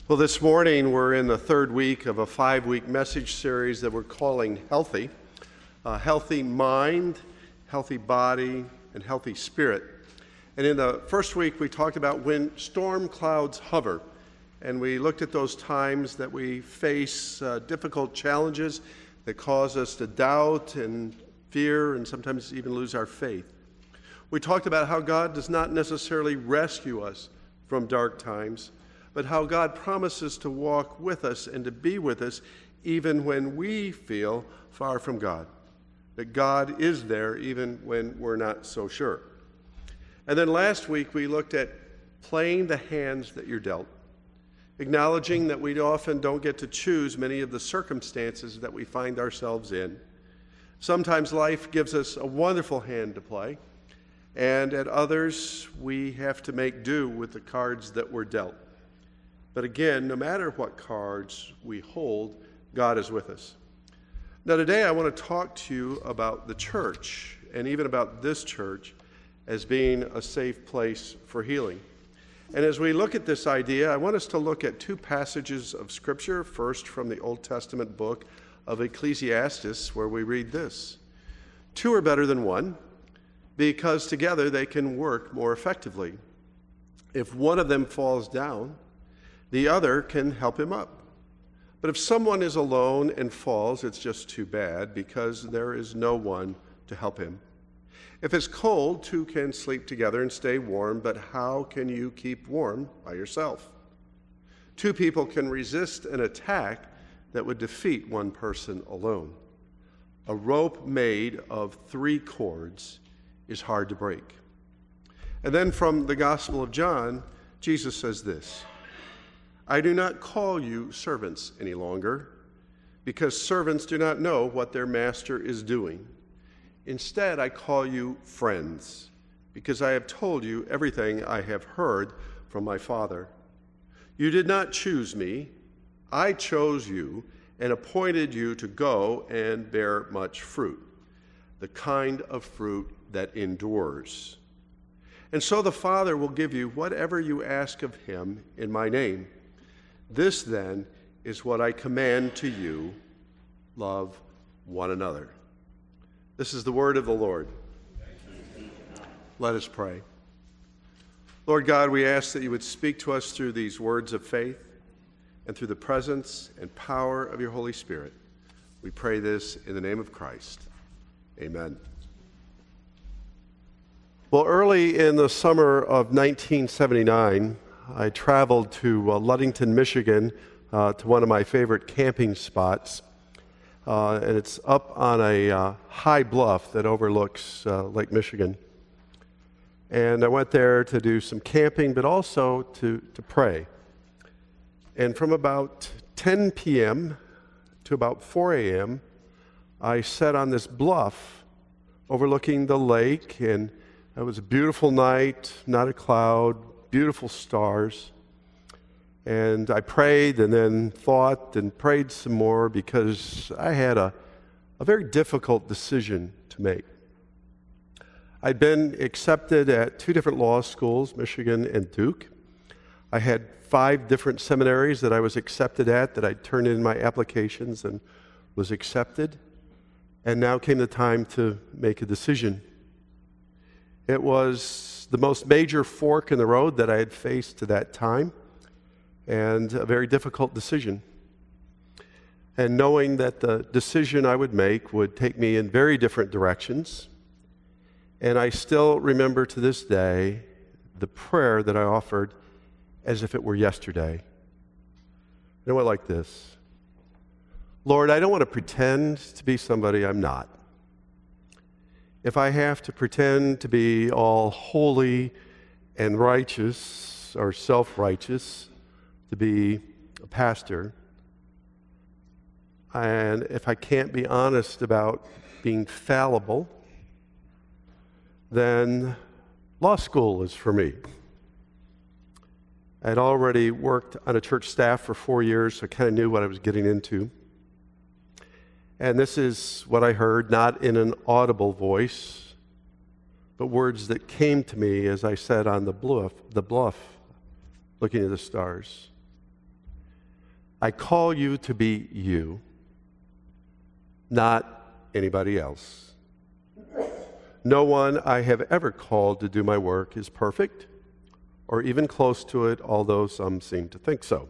Well, this morning we're in the third week of a 5-week message series that we're calling Healthy. Healthy mind, healthy body, and healthy spirit. And in the first week we talked about when storm clouds hover. And we looked at those times that we face difficult challenges that cause us to doubt and fear and sometimes even lose our faith. We talked about how God does not necessarily rescue us from dark times, but how God promises to walk with us and to be with us even when we feel far from God. That God is there even when we're not so sure. And then last week we looked at playing the hands that you're dealt, acknowledging that we often don't get to choose many of the circumstances that we find ourselves in. Sometimes life gives us a wonderful hand to play, and at others we have to make do with the cards that we're dealt. But again, no matter what cards we hold, God is with us. Now today I want to talk to you about the church, and even about this church as being a safe place for healing. And as we look at this idea, I want us to look at two passages of Scripture, first from the Old Testament book of Ecclesiastes, where we read this: "Two are better than one, because together they can work more effectively. If one of them falls down, the other can help him up. But if someone is alone and falls, it's just too bad, because there is no one to help him. If it's cold, two can sleep together and stay warm, but how can you keep warm by yourself? Two people can resist an attack that would defeat one person alone. A rope made of 3 cords is hard to break." And then from the Gospel of John, Jesus says this: "I do not call you servants any longer, because servants do not know what their master is doing. Instead, I call you friends, because I have told you everything I have heard from my Father. You did not choose me, I chose you and appointed you to go and bear much fruit, the kind of fruit that endures. And so the Father will give you whatever you ask of him in my name. This, then, is what I command to you: love one another." This is the word of the Lord. Let us pray. Lord God, we ask that you would speak to us through these words of faith and through the presence and power of your Holy Spirit. We pray this in the name of Christ. Amen. Well, early in the summer of 1979, I traveled to Ludington, Michigan, to one of my favorite camping spots. And it's up on a high bluff that overlooks Lake Michigan. And I went there to do some camping, but also to pray. And from about 10 p.m. to about 4 a.m., I sat on this bluff overlooking the lake, and it was a beautiful night, not a cloud, beautiful stars. And I prayed and then thought and prayed some more, because I had a very difficult decision to make. I'd been accepted at 2 different law schools, Michigan and Duke. I had 5 different seminaries that I was accepted at, that I turned in my applications and was accepted. And now came the time to make a decision. It was the most major fork in the road that I had faced to that time, and a very difficult decision. And knowing that the decision I would make would take me in very different directions. And I still remember to this day the prayer that I offered as if it were yesterday. It went like this: "Lord, I don't want to pretend to be somebody I'm not. If I have to pretend to be all holy and righteous or self-righteous to be a pastor, and if I can't be honest about being fallible, then law school is for me." I'd already worked on a church staff for 4 years, so I kind of knew what I was getting into. And this is what I heard, not in an audible voice, but words that came to me as I sat on the bluff, looking at the stars. I call you to be you, not anybody else. No one I have ever called to do my work is perfect, or even close to it, although some seem to think so.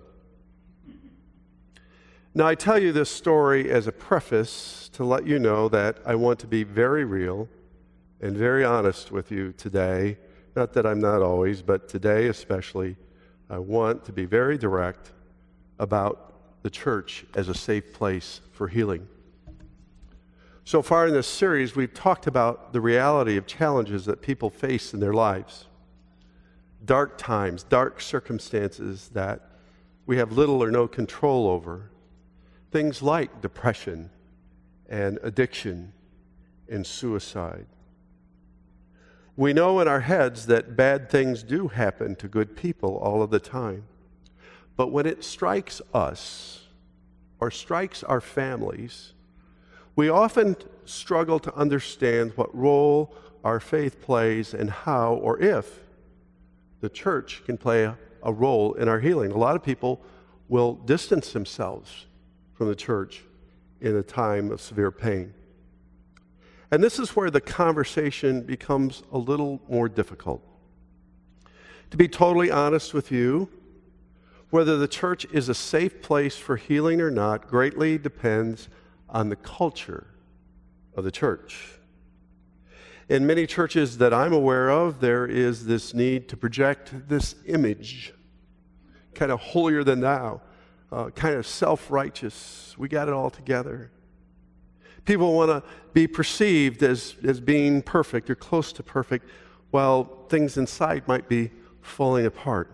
Now, I tell you this story as a preface to let you know that I want to be very real and very honest with you today. Not that I'm not always, but today especially, I want to be very direct about the church as a safe place for healing. So far in this series, we've talked about the reality of challenges that people face in their lives. Dark times, dark circumstances that we have little or no control over. Things like depression and addiction and suicide. We know in our heads that bad things do happen to good people all of the time. But when it strikes us or strikes our families, we often struggle to understand what role our faith plays and how or if the church can play a role in our healing. A lot of people will distance themselves from the church in a time of severe pain. And this is where the conversation becomes a little more difficult. To be totally honest with you, whether the church is a safe place for healing or not greatly depends on the culture of the church. In many churches that I'm aware of, there is this need to project this image, kind of holier than thou, kind of self-righteous. We got it all together. People want to be perceived as being perfect or close to perfect, while things inside might be falling apart.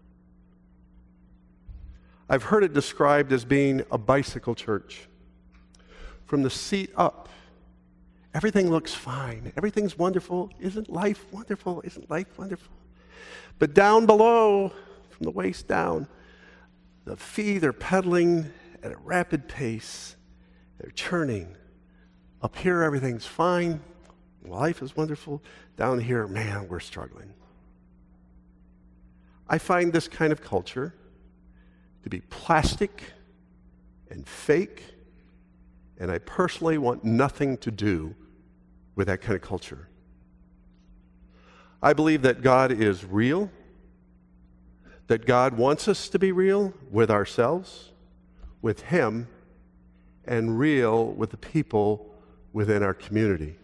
I've heard it described as being a bicycle church. From the seat up, everything looks fine. Everything's wonderful. Isn't life wonderful? Isn't life wonderful? But down below, from the waist down, the feet are pedaling at a rapid pace. They're churning. Up here, everything's fine. Life is wonderful. Down here, man, we're struggling. I find this kind of culture to be plastic and fake, and I personally want nothing to do with that kind of culture. I believe that God is real, that God wants us to be real with ourselves, with Him, and real with the people within our community.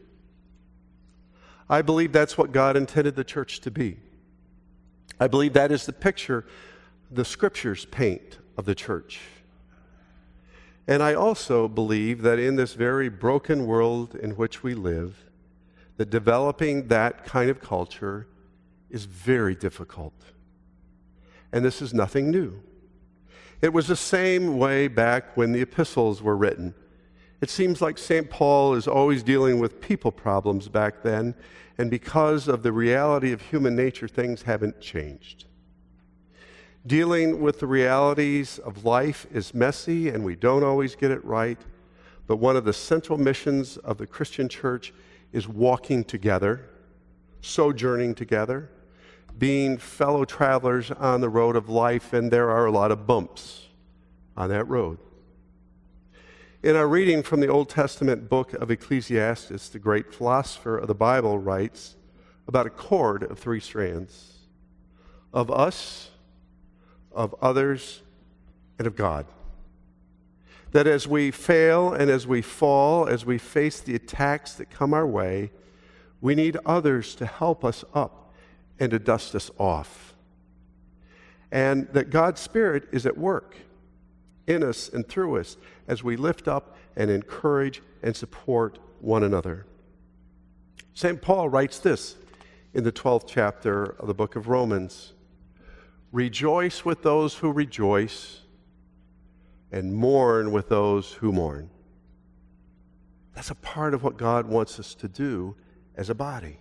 I believe that's what God intended the church to be. I believe that is the picture the Scriptures paint of the church. And I also believe that in this very broken world in which we live, that developing that kind of culture is very difficult. And this is nothing new. It was the same way back when the epistles were written. It seems like St. Paul is always dealing with people problems back then, and because of the reality of human nature, things haven't changed. Dealing with the realities of life is messy, and we don't always get it right, but one of the central missions of the Christian church is walking together, sojourning together, being fellow travelers on the road of life, and there are a lot of bumps on that road. In our reading from the Old Testament book of Ecclesiastes, the great philosopher of the Bible writes about a cord of 3 strands, of us, of others, and of God. That as we fail and as we fall, as we face the attacks that come our way, we need others to help us up and to dust us off. And that God's Spirit is at work in us and through us as we lift up and encourage and support one another. St. Paul writes this in the 12th chapter of the book of Romans: rejoice with those who rejoice and mourn with those who mourn. That's a part of what God wants us to do as a body.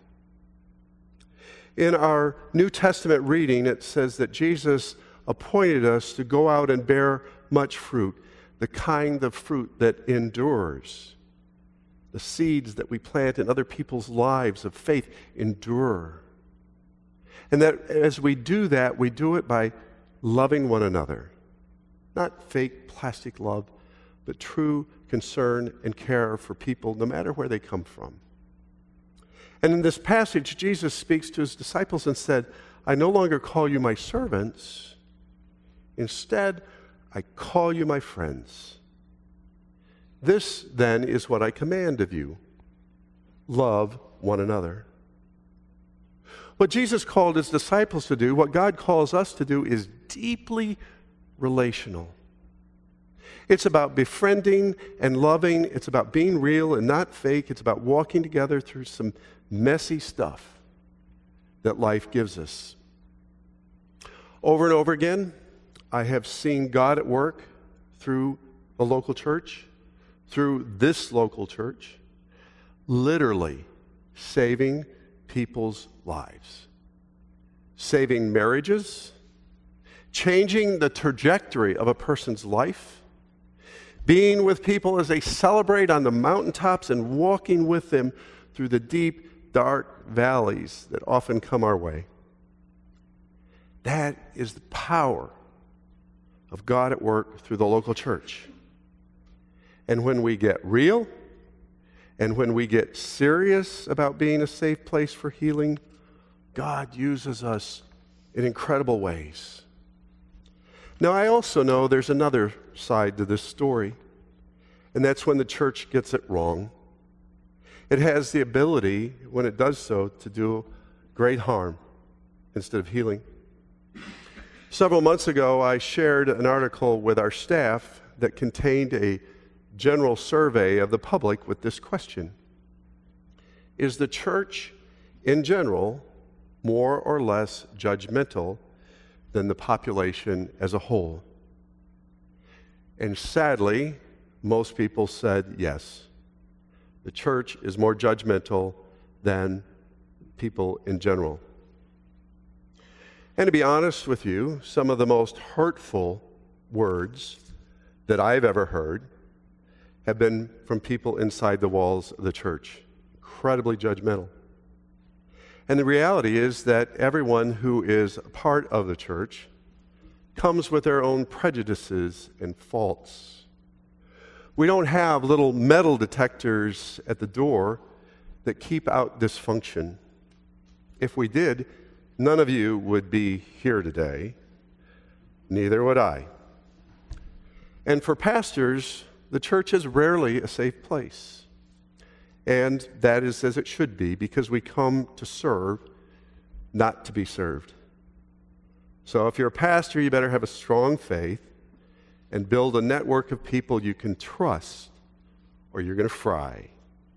In our New Testament reading, it says that Jesus appointed us to go out and bear much fruit, the kind of fruit that endures. The seeds that we plant in other people's lives of faith endure. And that as we do that, we do it by loving one another. Not fake plastic love, but true concern and care for people no matter where they come from. And in this passage, Jesus speaks to his disciples and said, I no longer call you my servants. Instead, I call you my friends. This, then, is what I command of you. Love one another. What Jesus called his disciples to do, what God calls us to do, is deeply relational. It's about befriending and loving. It's about being real and not fake. It's about walking together through some messy stuff that life gives us. Over and over again, I have seen God at work through a local church, through this local church, literally saving people's lives, saving marriages, changing the trajectory of a person's life, being with people as they celebrate on the mountaintops and walking with them through the deep, dark valleys that often come our way. That is the power of God at work through the local church. And when we get real, and when we get serious about being a safe place for healing, God uses us in incredible ways. Now, I also know there's another side to this story, and that's when the church gets it wrong. It has the ability, when it does so, to do great harm instead of healing. Several months ago, I shared an article with our staff that contained a general survey of the public with this question: is the church in general more or less judgmental than the population as a whole? And sadly, most people said yes. The church is more judgmental than people in general. And to be honest with you, some of the most hurtful words that I've ever heard have been from people inside the walls of the church. Incredibly judgmental. And the reality is that everyone who is a part of the church comes with their own prejudices and faults. We don't have little metal detectors at the door that keep out dysfunction. If we did, none of you would be here today. Neither would I. And for pastors, the church is rarely a safe place. And that is as it should be, because we come to serve, not to be served. So if you're a pastor, you better have a strong faith and build a network of people you can trust, or you're going to fry.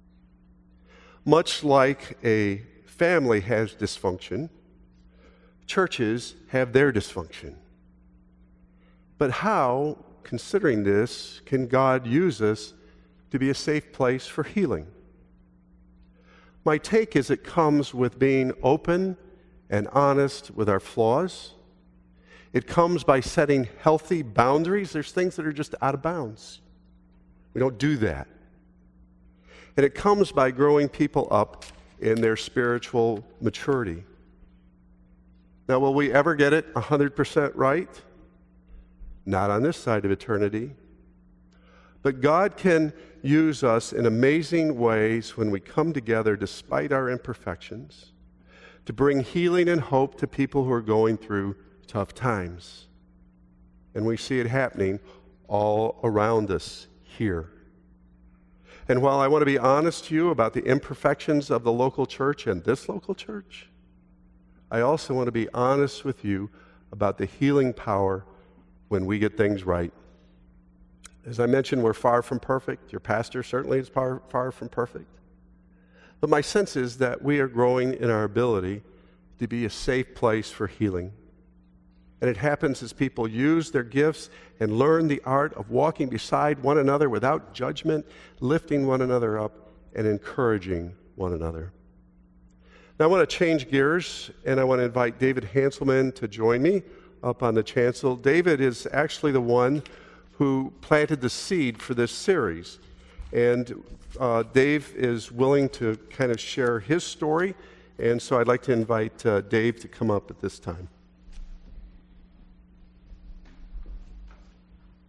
Much like a family has dysfunction, churches have their dysfunction. But how, considering this, can God use us to be a safe place for healing? My take is it comes with being open and honest with our flaws. It comes by setting healthy boundaries. There's things that are just out of bounds. We don't do that. And it comes by growing people up in their spiritual maturity. Now, will we ever get it 100% right? Not on this side of eternity. But God can use us in amazing ways when we come together despite our imperfections to bring healing and hope to people who are going through tough times. And we see it happening all around us here. And while I want to be honest to you about the imperfections of the local church and this local church, I also want to be honest with you about the healing power when we get things right. As I mentioned, we're far from perfect. Your pastor certainly is far from perfect. But my sense is that we are growing in our ability to be a safe place for healing. And it happens as people use their gifts and learn the art of walking beside one another without judgment, lifting one another up, and encouraging one another. Now I want to change gears, and I want to invite David Hanselman to join me up on the chancel. David is actually the one who planted the seed for this series. And Dave is willing to kind of share his story, and so I'd like to invite Dave to come up at this time.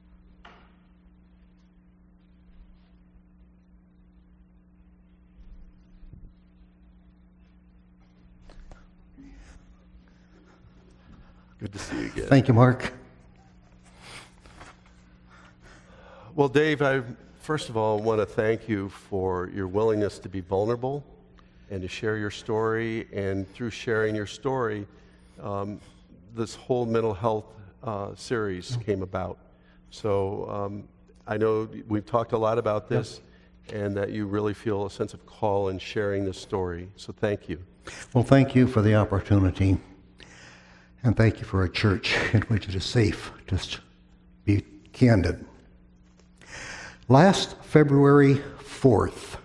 Good to see you again. Thank you, Mark. Well, Dave, I first of all want to thank you for your willingness to be vulnerable and to share your story. And through sharing your story, this whole mental health series came about. So I know we've talked a lot about this, and that you really feel a sense of call in sharing this story. So thank you. Well, thank you for the opportunity, and thank you for a church in which it is safe to be candid. Last February 4th,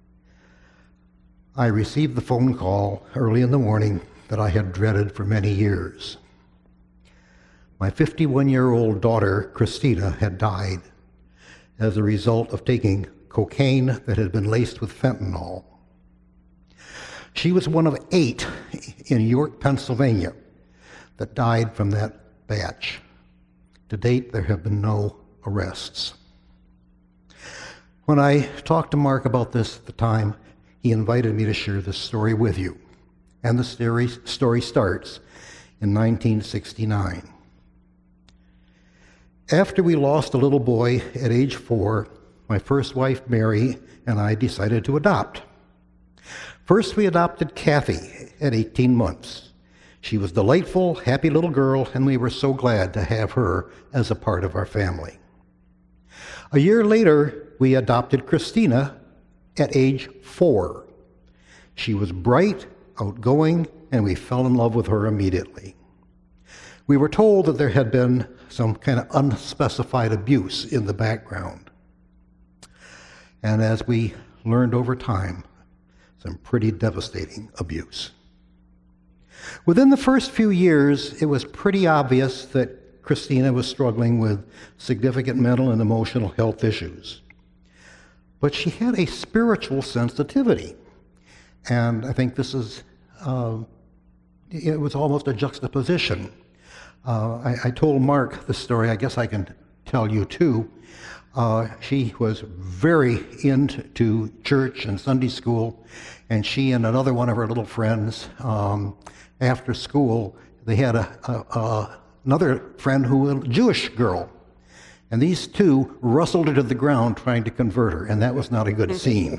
I received the phone call early in the morning that I had dreaded for many years. My 51-year-old daughter, Christina, had died as a result of taking cocaine that had been laced with fentanyl. She was one of 8 in York, Pennsylvania, that died from that batch. To date, there have been no arrests. When I talked to Mark about this at the time, he invited me to share this story with you. And the story starts in 1969. After we lost a little boy at age 4, my first wife, Mary, and I decided to adopt. First, we adopted Kathy at 18 months. She was a delightful, happy little girl, and we were so glad to have her as a part of our family. A year later, we adopted Christina at age 4. She was bright, outgoing, and we fell in love with her immediately. We were told that there had been some kind of unspecified abuse in the background. And as we learned over time, some pretty devastating abuse. Within the first few years, it was pretty obvious that Christina was struggling with significant mental and emotional health issues. But she had a spiritual sensitivity. And I think this is, it was almost a juxtaposition. I told Mark the story, I guess I can tell you too. She was very into church and Sunday school, and she and another one of her little friends, after school, they had another friend who was a Jewish girl. And these two wrestled her to the ground trying to convert her, and that was not a good scene.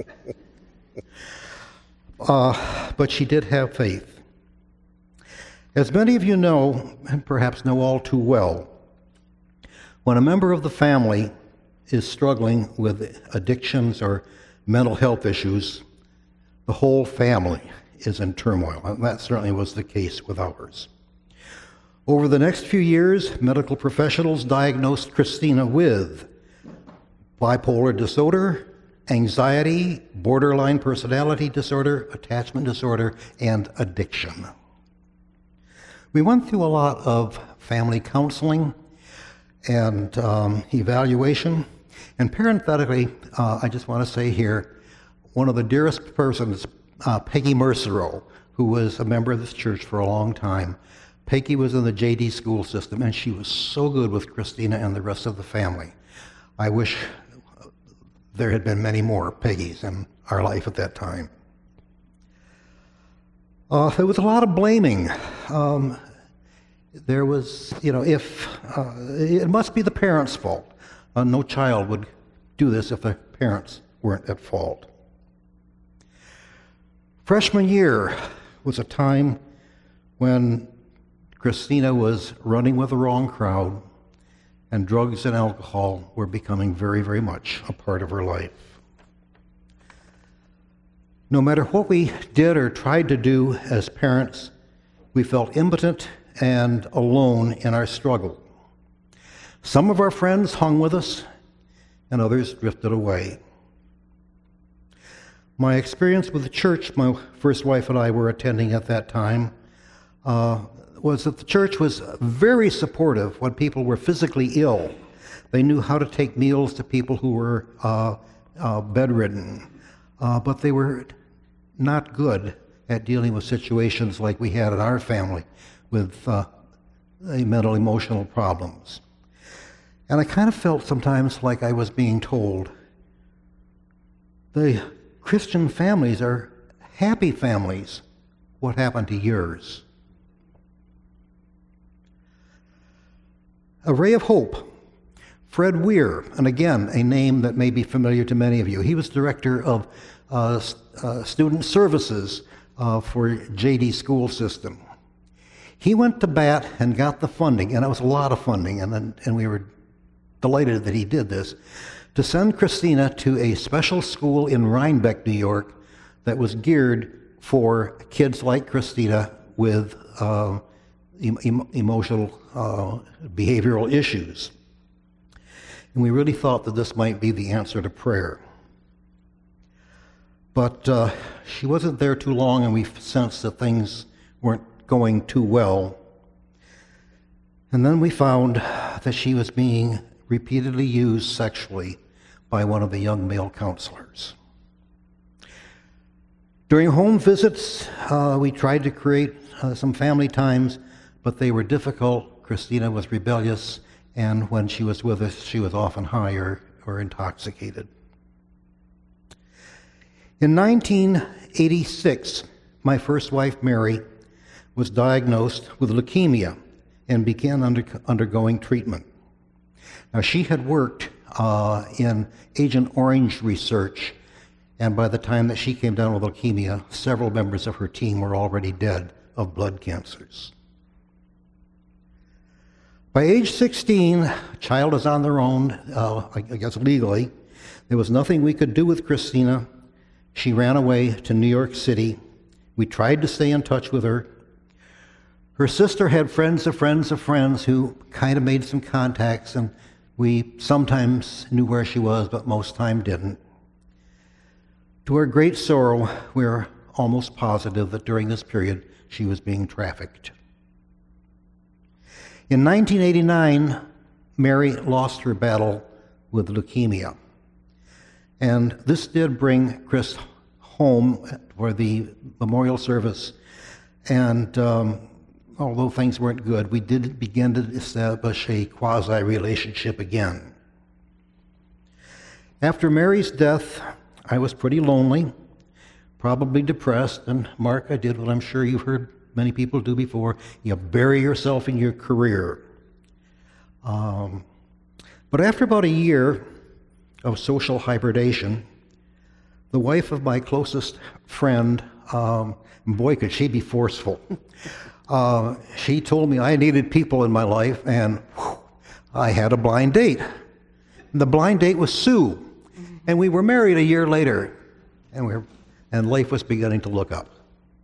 But she did have faith. As many of you know, and perhaps know all too well, when a member of the family is struggling with addictions or mental health issues, the whole family is in turmoil, and that certainly was the case with ours. Over the next few years, medical professionals diagnosed Christina with bipolar disorder, anxiety, borderline personality disorder, attachment disorder, and addiction. We went through a lot of family counseling and evaluation. And parenthetically, I just want to say here, one of the dearest persons, Peggy Mercereau, who was a member of this church for a long time. Peggy was in the JD school system, and she was so good with Christina and the rest of the family. I wish there had been many more Peggys in our life at that time. There was a lot of blaming. There was, it must be the parents' fault. No child would do this if the parents weren't at fault. Freshman year was a time when Christina was running with the wrong crowd, and drugs and alcohol were becoming very, very much a part of her life. No matter what we did or tried to do as parents, we felt impotent and alone in our struggle. Some of our friends hung with us, and others drifted away. My experience with the church my first wife and I were attending at that time was that the church was very supportive when people were physically ill. They knew how to take meals to people who were bedridden, but they were not good at dealing with situations like we had in our family with mental emotional problems. And I kind of felt sometimes like I was being told, the Christian families are happy families. What happened to yours? A ray of hope. Fred Weir, and again, a name that may be familiar to many of you. He was director of student services for JD School System. He went to bat and got the funding, and it was a lot of funding, and we were delighted that he did this, to send Christina to a special school in Rhinebeck, New York, that was geared for kids like Christina with emotional, behavioral issues. And we really thought that this might be the answer to prayer. But she wasn't there too long, and we sensed that things weren't going too well. And then we found that she was being repeatedly used sexually by one of the young male counselors. During home visits, we tried to create some family times, but they were difficult. Christina was rebellious, and when she was with us, she was often high or intoxicated. In 1986, my first wife, Mary, was diagnosed with leukemia and began undergoing treatment. Now, she had worked in Agent Orange research, and by the time that she came down with leukemia, several members of her team were already dead of blood cancers. By age 16, a child is on their own, I guess legally. There was nothing we could do with Christina. She ran away to New York City. We tried to stay in touch with her. Her sister had friends of friends of friends who kind of made some contacts, and we sometimes knew where she was, but most time didn't. To our great sorrow, we're almost positive that during this period she was being trafficked. In 1989, Mary lost her battle with leukemia. And this did bring Chris home for the memorial service. And although things weren't good, we did begin to establish a quasi-relationship again. After Mary's death, I was pretty lonely, probably depressed, and Mark, I did what I'm sure you've heard many people do before. You bury yourself in your career. But after about a year of social hibernation, the wife of my closest friend, boy, could she be forceful. She told me I needed people in my life, and I had a blind date. The blind date was Sue, and we were married a year later, and life was beginning to look up.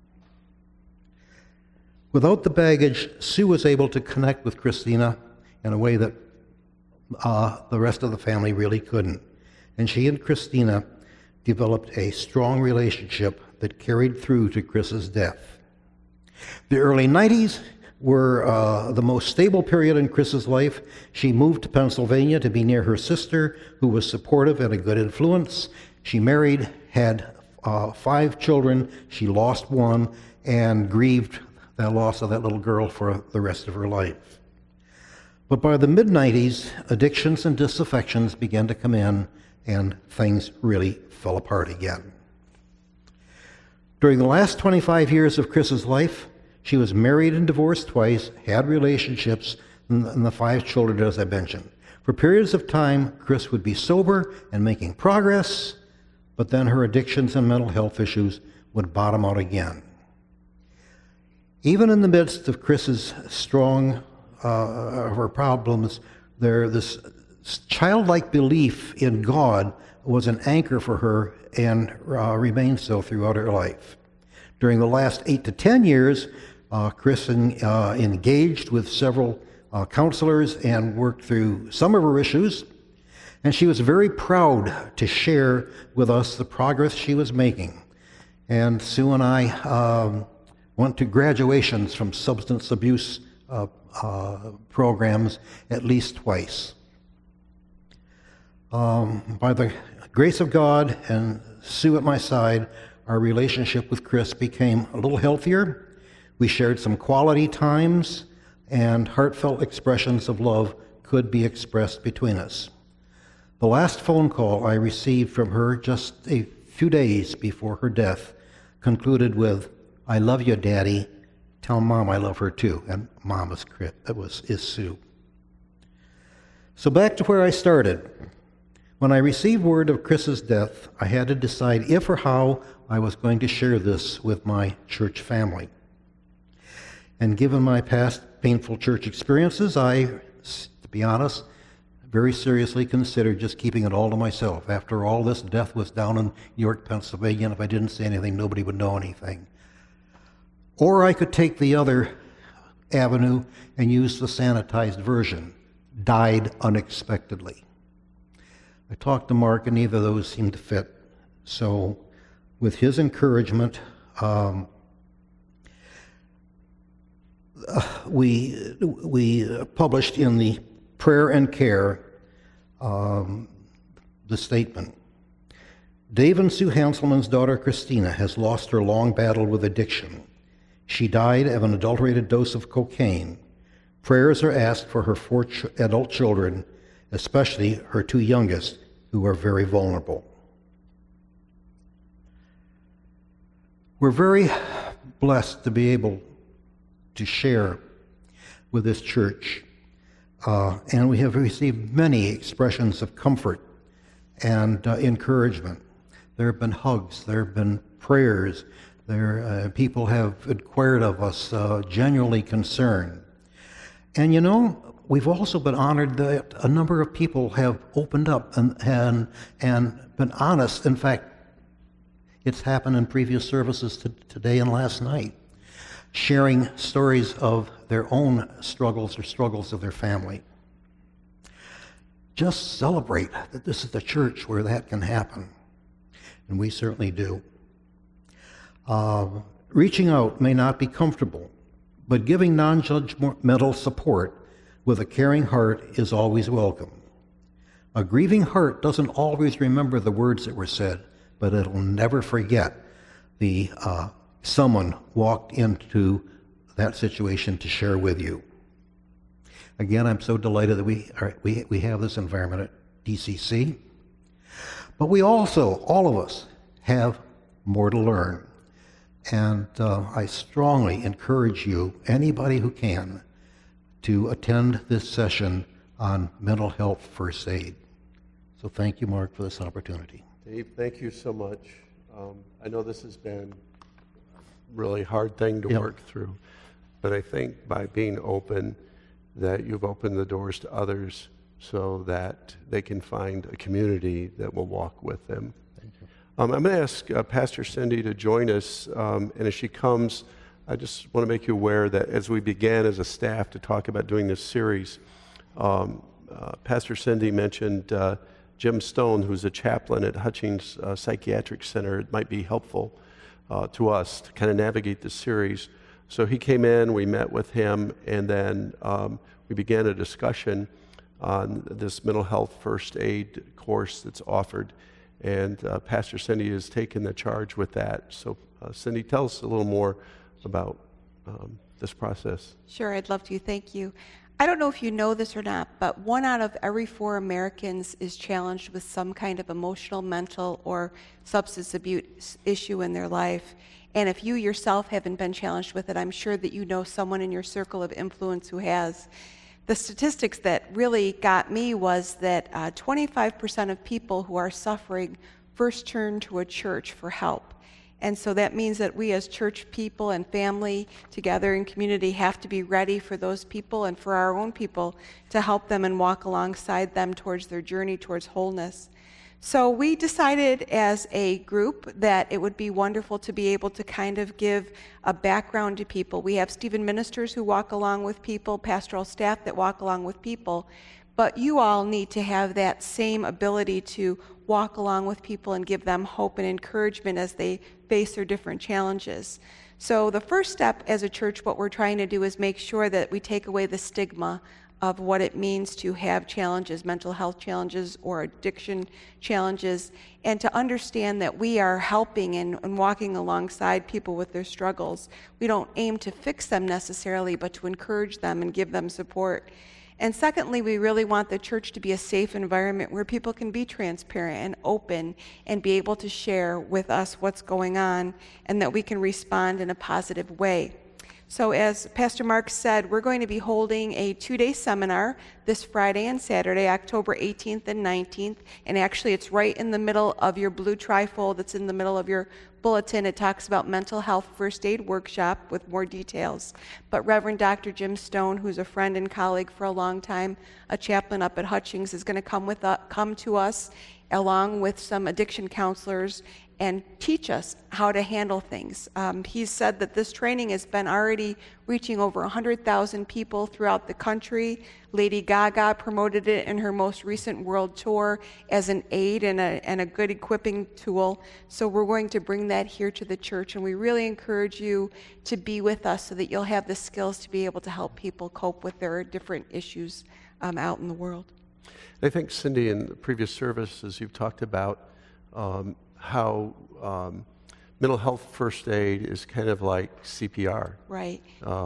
Without the baggage, Sue was able to connect with Christina in a way that the rest of the family really couldn't. And she and Christina developed a strong relationship that carried through to Chris's death. The early 90s were the most stable period in Chris's life. She moved to Pennsylvania to be near her sister, who was supportive and a good influence. She married, had 5 children. She lost one and grieved the loss of that little girl for the rest of her life. But by the mid-90s, addictions and disaffections began to come in, and things really fell apart again. During the last 25 years of Chris's life, she was married and divorced twice, had relationships, and the 5 children, as I mentioned. For periods of time, Chris would be sober and making progress, but then her addictions and mental health issues would bottom out again. Even in the midst of Chris's strong her problems, this childlike belief in God was an anchor for her and remained so throughout her life. During the last 8 to 10 years, Chris engaged with several counselors and worked through some of her issues, and she was very proud to share with us the progress she was making. And Sue and I went to graduations from substance abuse programs at least twice. By the grace of God and Sue at my side, our relationship with Chris became a little healthier. We shared some quality times, and heartfelt expressions of love could be expressed between us. The last phone call I received from her just a few days before her death concluded with, "I love you, Daddy. Tell Mom I love her too." And Mom is Sue. So back to where I started. When I received word of Chris's death, I had to decide if or how I was going to share this with my church family. And given my past painful church experiences, I, to be honest, very seriously considered just keeping it all to myself. After all, this death was down in York, Pennsylvania, and if I didn't say anything, nobody would know anything. Or I could take the other avenue and use the sanitized version, died unexpectedly. I talked to Mark, and neither of those seemed to fit. So, with his encouragement, we published in the Prayer and Care the statement. Dave and Sue Hanselman's daughter Christina has lost her long battle with addiction. She died of an adulterated dose of cocaine. Prayers are asked for her 4 adult children, especially her 2 youngest, who are very vulnerable. We're very blessed to be able to share with this church, and we have received many expressions of comfort and encouragement. There have been hugs, there have been prayers, people have inquired of us, genuinely concerned. And you know, we've also been honored that a number of people have opened up and been honest. In fact, it's happened in previous services today and last night, sharing stories of their own struggles or struggles of their family. Just celebrate that this is the church where that can happen, and we certainly do. Reaching out may not be comfortable, but giving non-judgmental support with a caring heart is always welcome. A grieving heart doesn't always remember the words that were said, but it'll never forget the someone walked into that situation to share with you. Again, I'm so delighted that we have this environment at DCC. But we also, all of us, have more to learn. And I strongly encourage you, anybody who can, to attend this session on mental health first aid. So thank you, Mark, for this opportunity. Dave, thank you so much. I know this has been a really hard thing to work through, but I think by being open, that you've opened the doors to others so that they can find a community that will walk with them. Thank you. I'm going to ask Pastor Cindy to join us, and as she comes, I just want to make you aware that as we began as a staff to talk about doing this series, Pastor Cindy mentioned Jim Stone, who's a chaplain at Hutchings Psychiatric Center. It might be helpful to us to kind of navigate the series. So he came in, we met with him, and then we began a discussion on this mental health first aid course that's offered. And Pastor Cindy has taken the charge with that. So Cindy, tell us a little more about this process. Sure, I'd love to. Thank you. I don't know if you know this or not, but 1 out of every 4 Americans is challenged with some kind of emotional, mental, or substance abuse issue in their life. And if you yourself haven't been challenged with it, I'm sure that you know someone in your circle of influence who has. The statistics that really got me was that 25% of people who are suffering first turn to a church for help. And so that means that we as church people and family together in community have to be ready for those people and for our own people to help them and walk alongside them towards their journey towards wholeness. So we decided as a group that it would be wonderful to be able to kind of give a background to people. We have Stephen ministers who walk along with people, pastoral staff that walk along with people, but you all need to have that same ability to walk along with people and give them hope and encouragement as they face their different challenges. So the first step as a church, what we're trying to do is make sure that we take away the stigma of what it means to have challenges, mental health challenges or addiction challenges, and to understand that we are helping and walking alongside people with their struggles. We don't aim to fix them necessarily, but to encourage them and give them support. And secondly, we really want the church to be a safe environment where people can be transparent and open and be able to share with us what's going on and that we can respond in a positive way. So as Pastor Mark said, we're going to be holding a 2-day seminar this Friday and Saturday, October 18th and 19th. And actually, it's right in the middle of your blue trifold that's in the middle of your bulletin. It talks about mental health first aid workshop with more details. But Reverend Dr. Jim Stone, who's a friend and colleague for a long time, a chaplain up at Hutchings, is going to come to us along with some addiction counselors and teach us how to handle things. He's said that this training has been already reaching over 100,000 people throughout the country. Lady Gaga promoted it in her most recent world tour as an aid and a good equipping tool. So we're going to bring that here to the church, and we really encourage you to be with us so that you'll have the skills to be able to help people cope with their different issues out in the world. I think, Cindy, in the previous services, you've talked about how mental health first aid is kind of like CPR. Right.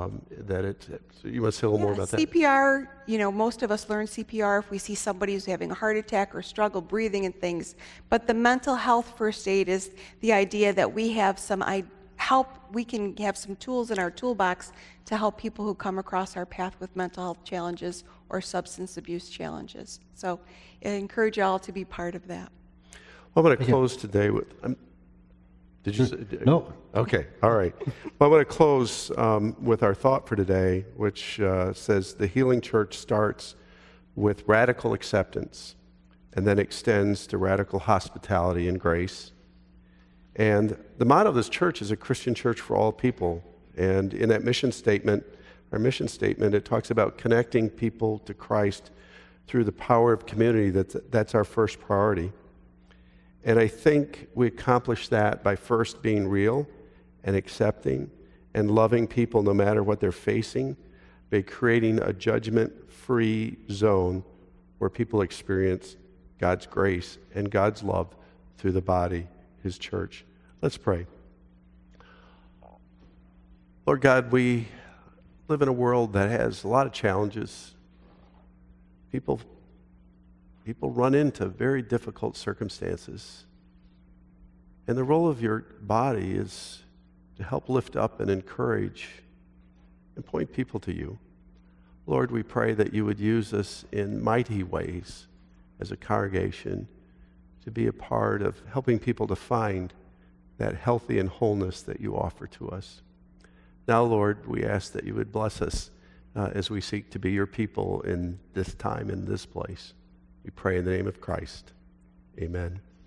So you want to say a little more about that? CPR, most of us learn CPR if we see somebody who's having a heart attack or struggle breathing and things. But the mental health first aid is the idea that we have we can have some tools in our toolbox to help people who come across our path with mental health challenges or substance abuse challenges. So I encourage you all to be part of that. Well, I'm going to close today with... did you say? No. Okay, all right. Well, I'm going to close with our thought for today, which says the Healing Church starts with radical acceptance and then extends to radical hospitality and grace. And the motto of this church is a Christian church for all people. And in that mission statement, it talks about connecting people to Christ through the power of community. That's our first priority. And I think we accomplish that by first being real and accepting and loving people no matter what they're facing, by creating a judgment-free zone where people experience God's grace and God's love through the body, His church. Let's pray. Lord God, we live in a world that has a lot of challenges. People run into very difficult circumstances. And the role of your body is to help lift up and encourage and point people to you. Lord, we pray that you would use us in mighty ways as a congregation to be a part of helping people to find that healthy and wholeness that you offer to us. Now, Lord, we ask that you would bless us as we seek to be your people in this time, in this place. We pray in the name of Christ. Amen.